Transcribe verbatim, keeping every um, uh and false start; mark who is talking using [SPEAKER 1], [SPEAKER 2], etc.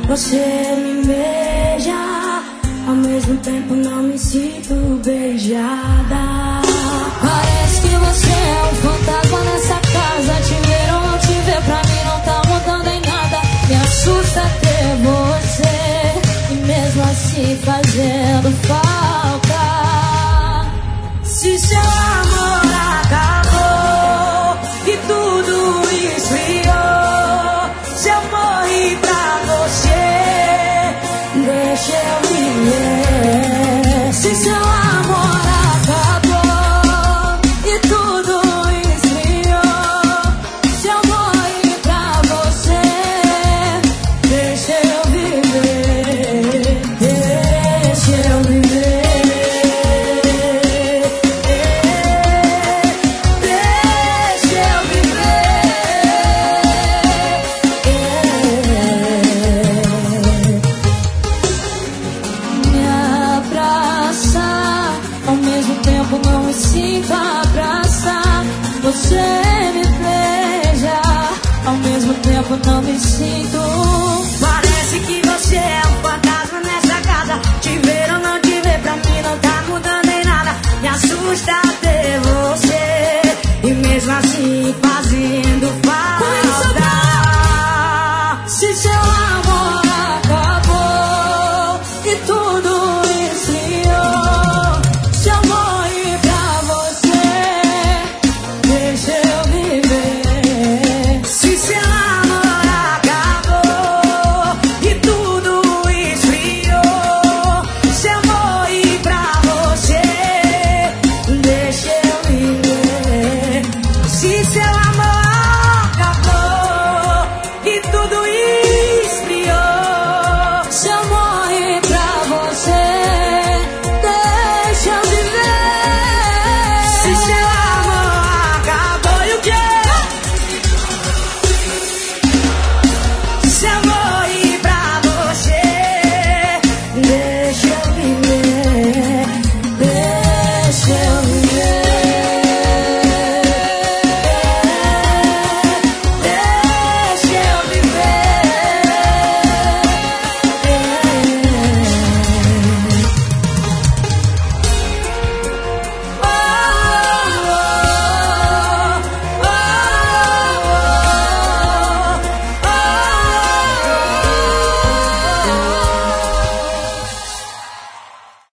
[SPEAKER 1] Você me beija, ao mesmo tempo não me sinto beijada. Parece que você é um fantasma nessa casa. Te ver ou não te ver, pra mim não tá mudando em nada. Me assusta ter você, e mesmo assim fazendo falta. Se seu amor acabou e tudo esfriou, se eu morri pra você, deixa eu viver. Se seu amor acabou e tudo esfriou, se eu morri pra você, deixa eu viver. Deixa eu viver. Não me sinto abraçar. Você me beija, ao mesmo tempo não me sinto. Parece que você é um fantasma nessa casa. Te ver ou não te ver, pra mim não tá mudando em nada. Me assusta ter você, e mesmo assim fazendo falta. Se seu amor acabou e tudo